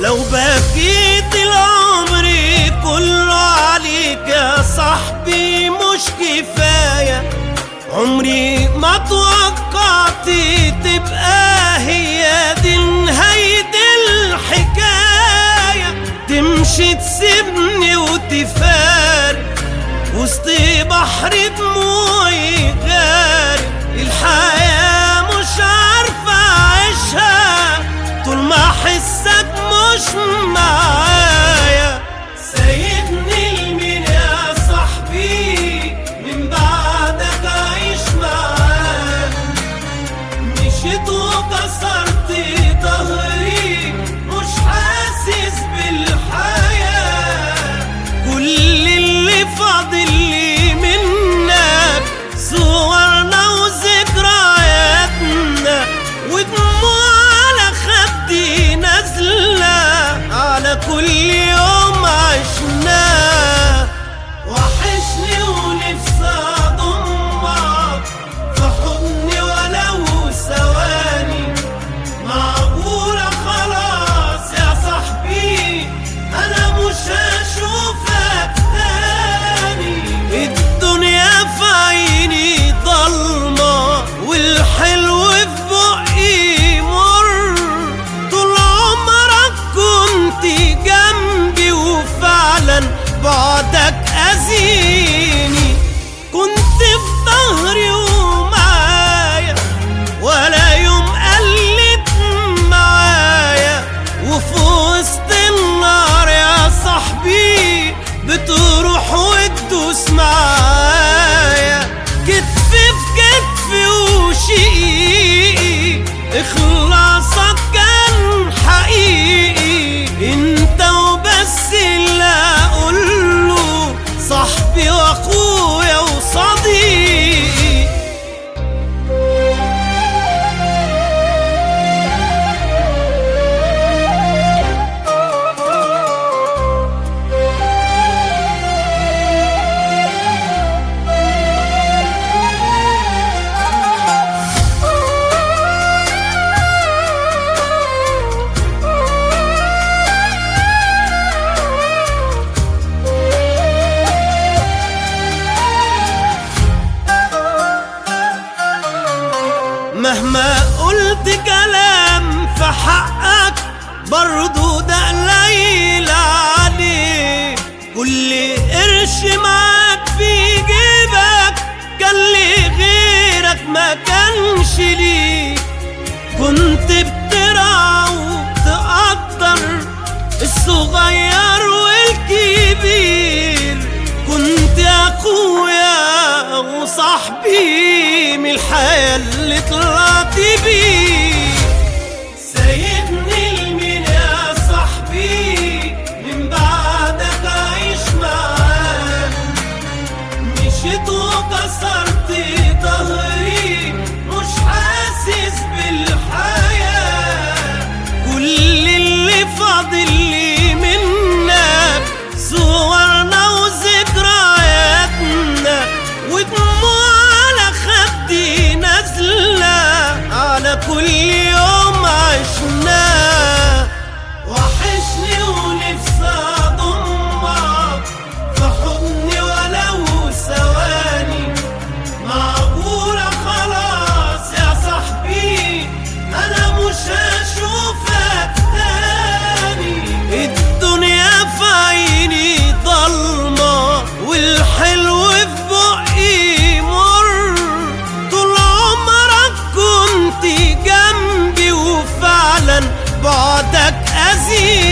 لو بكيت العمر كله عليك يا صاحبي مش كفاية. عمري ما توقعت تبقى هي دي نهاية الحكاية. تمشي تسيبني وتفارق وسط بحر دموعي غارق. الحياة مش عارفة أعيشها طول ما أحسك مش معايا. سايبني لمين يا صاحبي من بعدك أعيش معاك؟ مشيت وكسرت ظهري مش حاسس بالحياة. كل اللي فاضل لي منك صورنا وذكرياتنا ودموع على خدي نازلة على كل يوم عشناه. وحشني ونفسي أضمك في حضني ولو ثواني. معقولة خلاص يا صاحبي أنا مش هشوفك تاني؟ الدنيا في عيني ضلمة والحلو في بقي مر. طول عمرك كنت جنبي وفعلا بعدك أذيني. كنت في ظهري ومعايا ولا يوم قلت معايا. وفي وسط النار يا صاحبي بتروح وتدوس معايا. كتفي في كتفي وشقيقي إخلاصك كان حقيقي. انت وبس اللي أقوله صاحبي وأخويا وصديقي. مهما قلت كلام في حقك برضو ده قليل عليه. كل قرش معاك في جيبك كان لي غيرك ما كانش ليك. كنت بترعى وتقدر الصغير والكبير. كنت اخويا وصاحبي من الحياة اللي طلعت بيه. سايبني لمين يا صاحبي من بعدك أعيش معاك؟ مشيت وكسرت ظهري مش حاسس بالحياة. كل اللي فاضل لي منك صورنا وذكرياتنا ودموع على خدي نازلة على كل يوم عشناه. وحشني ونفسي أضمك في حضني ولو ثواني. معقولة خلاص يا صاحبي أنا مش هشوفك تاني؟ الدنيا في عيني ضلمة والحلو في بقي مر. طول عمرك كنت جنبي وفعلا بعدك أذيني.